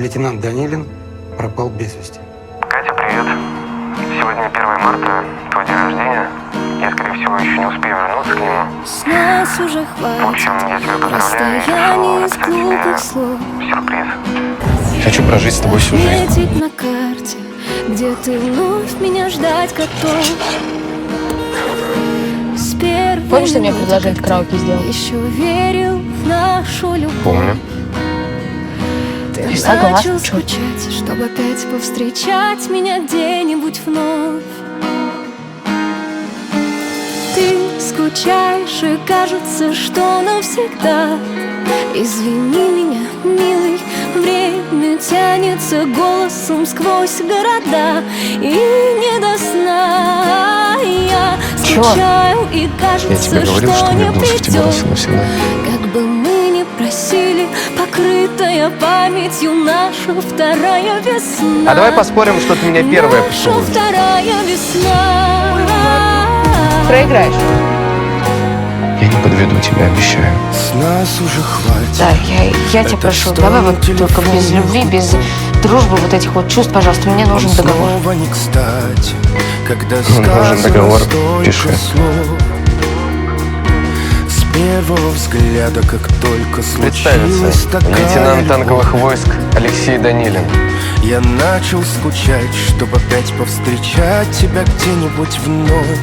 Лейтенант Данилин пропал без вести. Катя, привет. Сегодня 1 марта, твой день рождения. Я, скорее всего, еще не успею вернуться к нему. С нас уже хватит. В общем, я тебя поздравляю и решил написать тебе сюрприз. Хочу прожить с тобой всю жизнь. Метить на карте, где ты вновь меня ждать готов. Помнишь, что мне предложили караоке сделать? Еще верил в нашу любовь. Помню. Ты согласна, начал скучать, чтобы опять повстречать меня где-нибудь вновь. Ты скучаешь, и кажется, что навсегда. Извини меня, милый, время тянется голосом сквозь города. И не до сна я скучаю, и кажется, Я тебе говорил, что не влюбился в тебя раз и придет. навсегда. Как бы мы ни просили, покрытая памятью наша вторая весна. А давай поспорим, что ты меня первая Наша поцелуешь. вторая весна. Проиграешь. Я не подведу тебя, обещаю. С нас уже хватит. Да, я тебя прошу, давай вот только без любви, без дружбы, вот этих вот чувств, пожалуйста, мне нужен договор. Снова не кстати, когда Нужен договор, пиши. С первого взгляда, как только Представиться. случилась такая Лейтенант любовь, танковых войск Алексей Данилин. я начал скучать, чтобы опять повстречать тебя где-нибудь вновь.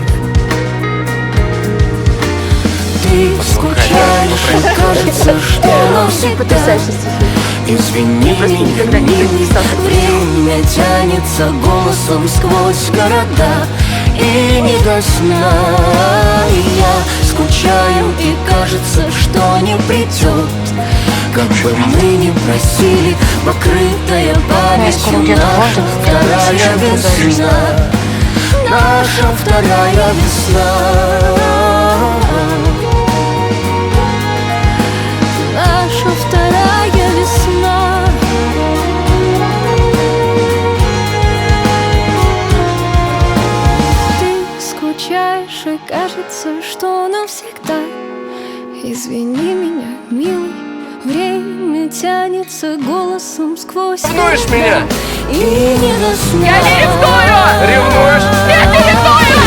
Ты скучаешь, и кажется, что навсегда. Извини меня, милый, время тянется голосом сквозь города. И не до сна я скучаю, и кажется, что не придет. Как бы мы ни просили, покрытая памятью наша вторая весна. Наша вторая весна. Наша вторая весна. Ты скучаешь, и кажется, что навсегда. Извини меня, милый, время тянется голосом сквозь Ревнуешь меня? И не до сна. Я не ревную! Ревнуешь? Нет, не ревную!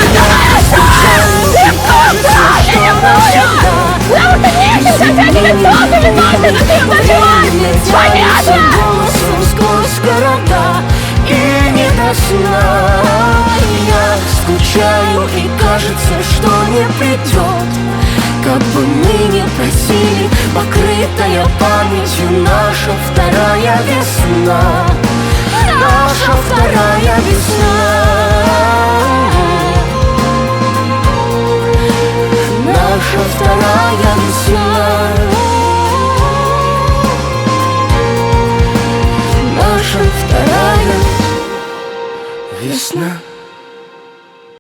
Потому что нечем, хотя не лицо, ты виновата, но ты началась! Понятно! Голосом сквозь города. И не до сна я скучаю, и кажется, что не придет. Как бы мы ни просили, покрытая памятью наша вторая весна. Наша вторая весна. Наша вторая весна. Наша вторая весна.